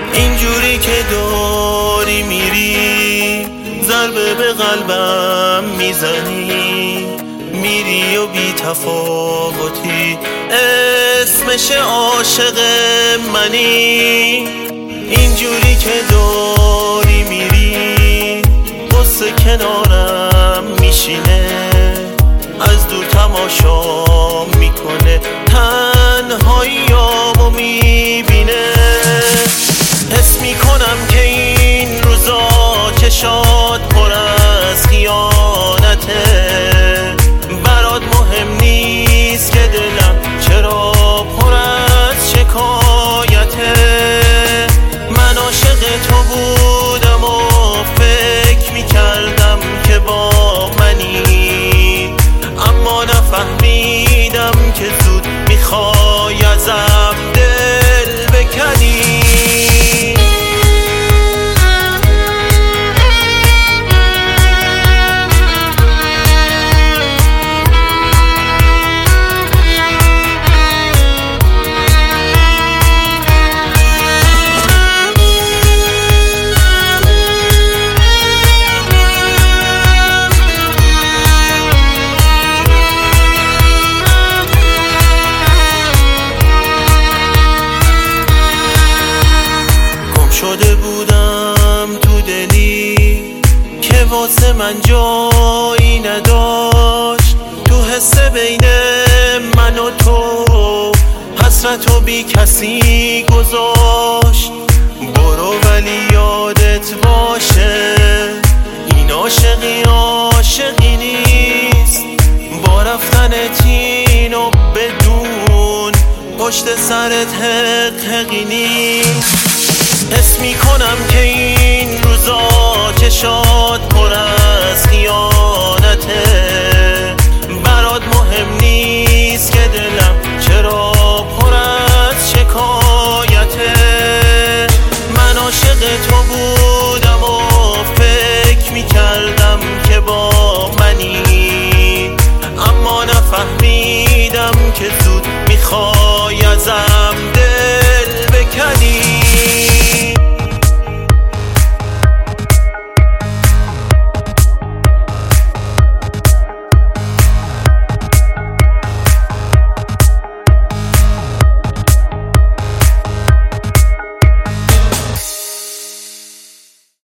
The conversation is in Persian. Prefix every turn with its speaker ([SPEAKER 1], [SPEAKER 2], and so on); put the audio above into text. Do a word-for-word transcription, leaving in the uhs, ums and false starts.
[SPEAKER 1] اینجوری که داری میری ضربه به قلبم میزنی، میری و بی تفاوتی اسمش عاشق منی. اینجوری که داری میری قصه کنارم میشینه، از دور تماشا میکنه، تنهاییامو میبینه. حس میکنم که این روزا چشات پر از خیانته، برات مهم نیست که دلم چرا پر از شکایته. من عاشق تو بودم و فکر میکردم که با منی، اما نفهمیدم که زود میخوای ازم دل بکنی. شده بودم تو دلی که واسه من جایی نداشت، تو حس بین من و تو حسرت و بی کسی گذاشت. برو ولی یادت باشه این عاشقی عاشقی نیست، با رفتنت اینو بدون پشت سرت حقی نیست. حس میکنم که این روزا چشات پر از خیانته، برات مهم نیست که دلم چرا